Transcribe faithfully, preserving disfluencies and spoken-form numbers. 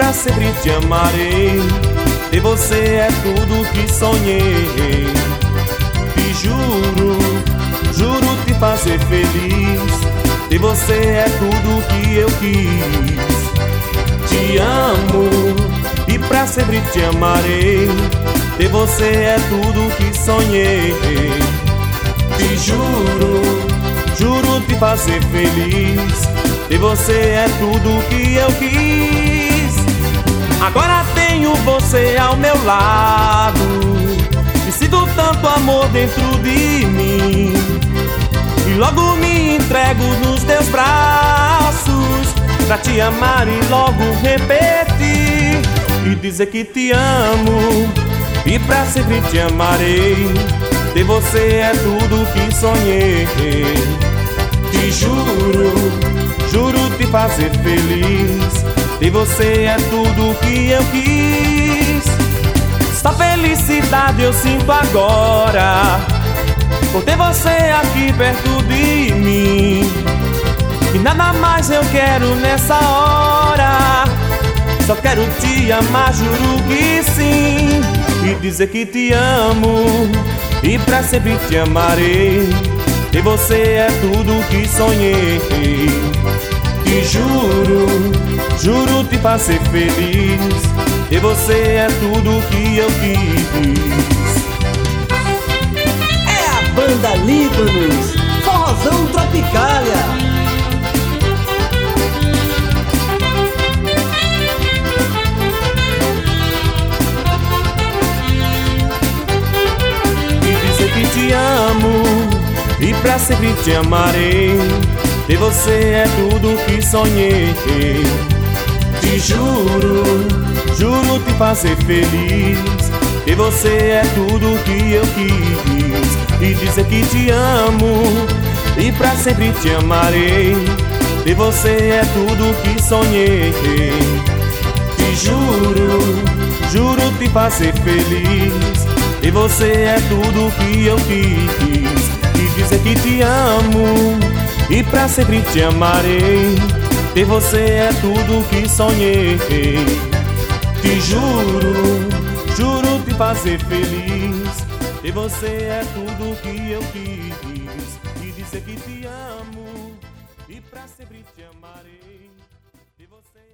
pra sempre te amarei. Ter você é tudo que sonhei. Te juro, juro te fazer feliz. Ter você é tudo que eu quis. Te amo e pra sempre te amarei. Ter você é tudo que sonhei. Te juro, juro te fazer feliz. Ter você é tudo que eu quis. Agora tenho você ao meu lado e sinto tanto amor dentro de mim. E logo me entrego nos teus braços pra te amar e logo repetir e dizer que te amo e pra sempre te amarei. Ter você é tudo que sonhei. Te juro, juro te fazer feliz. Ter você é tudo que eu quis. Só felicidade eu sinto agora por ter você aqui perto de mim. E nada mais eu quero nessa hora. Só quero te amar, juro que sim. E dizer que te amo e pra sempre te amarei. Ter você é tudo que sonhei. Te juro, juro te fazer feliz. Ter você é tudo que eu quis. É a banda Líbanos, Forrozão Tropicália. Que te amo e pra sempre te amarei. Ter você é tudo que sonhei. Te juro, juro te fazer feliz. Ter você é tudo que eu quis. E dizer que te amo e pra sempre te amarei. Ter você é tudo que sonhei. Te juro, juro te fazer feliz. E você é tudo que eu quis. E dizer que te amo e pra sempre te amarei. Ter você é tudo que sonhei. Te juro, juro te fazer feliz. Ter você é tudo que eu quis. E dizer que te amo e pra sempre te amarei. Ter você